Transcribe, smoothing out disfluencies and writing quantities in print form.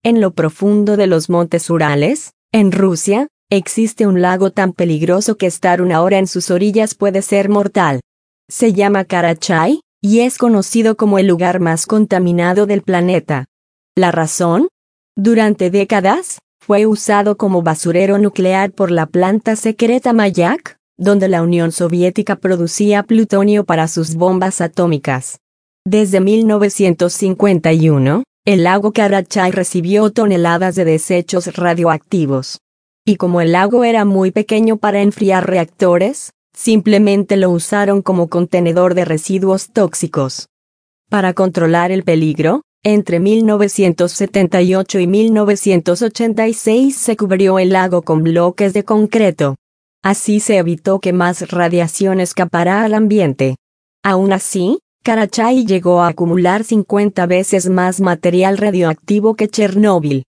En lo profundo de los montes Urales, en Rusia, existe un lago tan peligroso que estar una hora en sus orillas puede ser mortal. Se llama Karachay, y es conocido como el lugar más contaminado del planeta. ¿La razón? Durante décadas, fue usado como basurero nuclear por la planta secreta Mayak, donde la Unión Soviética producía plutonio para sus bombas atómicas. Desde 1951, el lago Karachay recibió toneladas de desechos radioactivos. Y como el lago era muy pequeño para enfriar reactores, simplemente lo usaron como contenedor de residuos tóxicos. Para controlar el peligro, entre 1978 y 1986 se cubrió el lago con bloques de concreto. Así se evitó que más radiación escapara al ambiente. Aún así, Karachay llegó a acumular 50 veces más material radioactivo que Chernóbil.